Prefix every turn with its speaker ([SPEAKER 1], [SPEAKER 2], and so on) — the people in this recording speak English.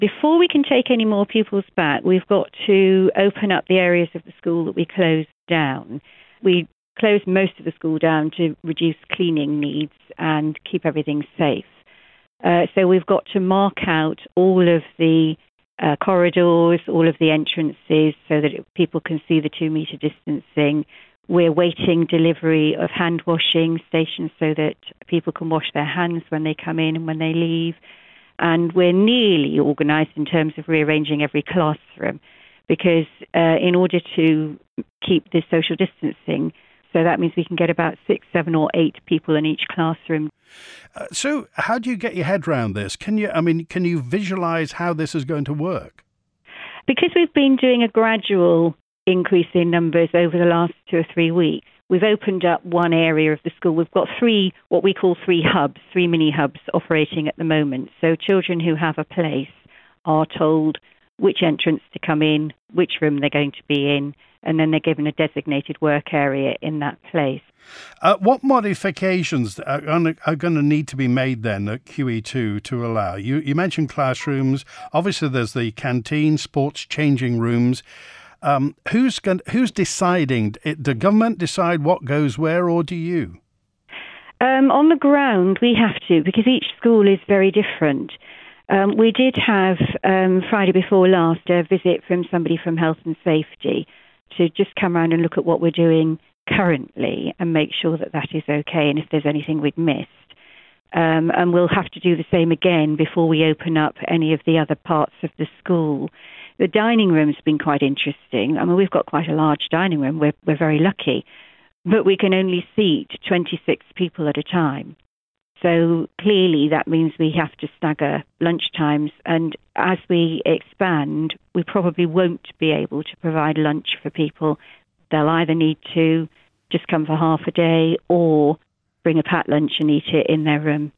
[SPEAKER 1] Before we can take any more pupils back, we've got to open up the areas of the school that we closed down. We closed most of the school down to reduce cleaning needs and keep everything safe. So we've got to mark out all of the corridors, all of the entrances so that people can see the 2-metre distancing. We're waiting delivery of hand washing stations so that people can wash their hands when they come in and when they leave. And we're nearly organised in terms of rearranging every classroom because in order to keep this social distancing, so that means we can get about 6, 7 or 8 people in each classroom.
[SPEAKER 2] So how do you get your head around this? Can you visualise how this is going to work?
[SPEAKER 1] Because we've been doing a gradual increase in numbers over the last 2 or 3 weeks, we've opened up one area of the school. We've got 3, what we call 3 hubs, 3 mini hubs operating at the moment. So children who have a place are told which entrance to come in, which room they're going to be in, and then they're given a designated work area in that place.
[SPEAKER 2] What modifications are going to need to be made then at QE2 to allow? You mentioned classrooms. Obviously, there's the canteen, sports changing rooms. Who's deciding? The government decide what goes where, or do you?
[SPEAKER 1] On the ground, we have to, because each school is very different. We did have, Friday before last, a visit from somebody from Health and Safety to just come around and look at what we're doing currently and make sure that that is okay and if there's anything we'd missed. And we'll have to do the same again before we open up any of the other parts of the school. The dining room's been quite interesting. I mean, we've got quite a large dining room. We're very lucky. But we can only seat 26 people at a time. So clearly that means we have to stagger lunch times. And as we expand, we probably won't be able to provide lunch for people. They'll either need to just come for half a day or bring a packed lunch and eat it in their room.